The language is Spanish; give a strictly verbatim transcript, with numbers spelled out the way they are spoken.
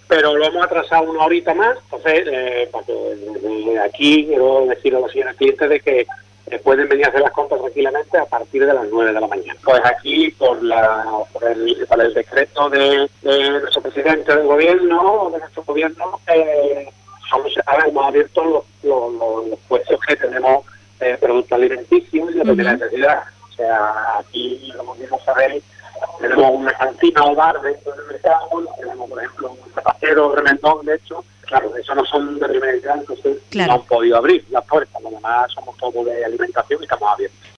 pero lo hemos atrasado una horita más. Entonces, eh, para que, eh, aquí quiero decir a los señores clientes de que eh, pueden venir a hacer las compras tranquilamente a partir de las nueve de la mañana. Pues aquí, por la por el, por el decreto de, de nuestro presidente del gobierno, de nuestro gobierno, eh, somos, ahora hemos abierto los, los, los, los puestos que tenemos eh, productos alimenticios y de primera Uh-huh. necesidad. O sea, aquí, como bien sabéis, tenemos una cantina o bar dentro del mercado, tenemos, por ejemplo, un zapatero, remendón, de hecho. Claro, eso no son de primera necesidad, entonces Claro. no han podido abrir las puertas. Lo demás somos todos de alimentación y estamos abiertos.